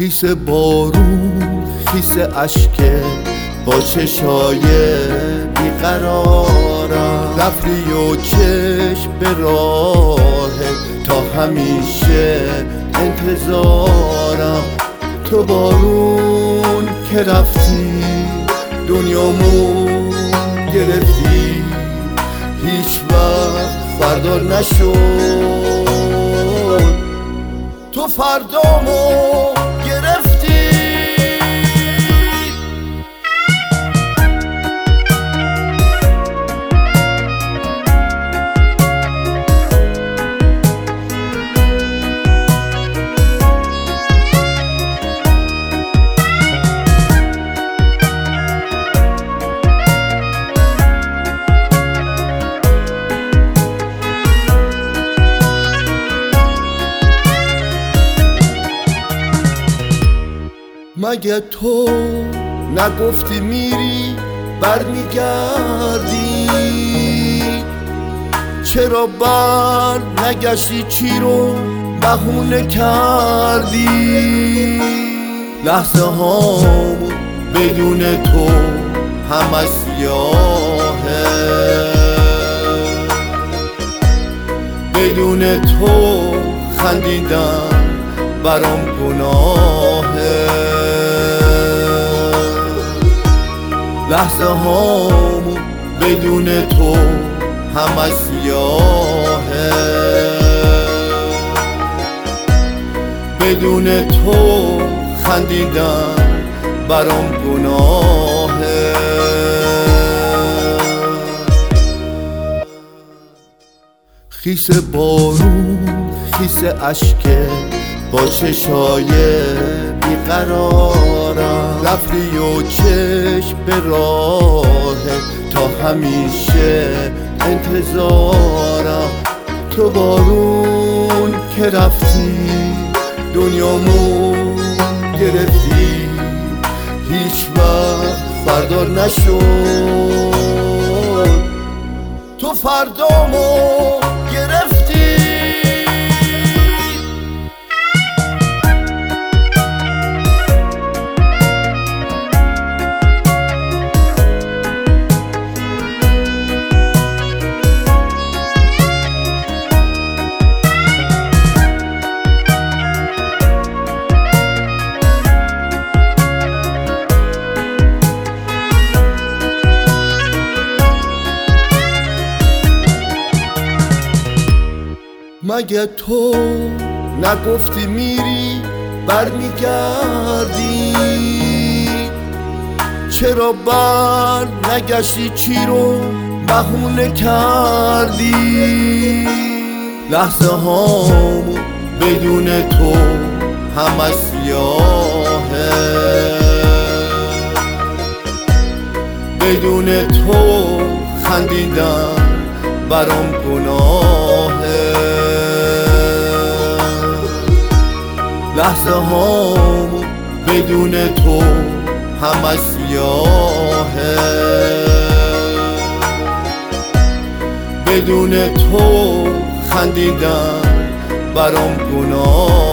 خیس بارون، خیس اشکه با چشای بیقرارم، رفتی و چشم به راه تا همیشه انتظارم. تو بارون که رفتی دنیامو گرفتی، هیچ وقت فردا نشد. تو فردامو گرفتی. مگه تو نگفتی میری برمیگردی؟ چرا بر نگشتی؟ چی رو بهونه کردی؟ لحظه هام بدون تو همه سیاهه، بدون تو خندیدن برام گناهه. لحظه هامو بدون تو همه سیاهه، بدون تو خندیدن برام گناهه. خیس بارون، خیس اشکه با چشای بیقرارم، رفتی و چشم به راه تا همیشه انتظارم. تو بارون که رفتی دنیامو گرفتی، هیچ وقت فردا نشد. تو فردامو گرفتی. مگه تو نگفتی میری برمیگردی؟ چرا بر نگشتی؟ چی رو بهونه کردی؟ لحظه هامو بدون تو همه سیاهه، بدون تو خندیدن برام گناهه. لحظه هامو بدون تو همه سیاهه، بدون تو خندیدن برام گناهه.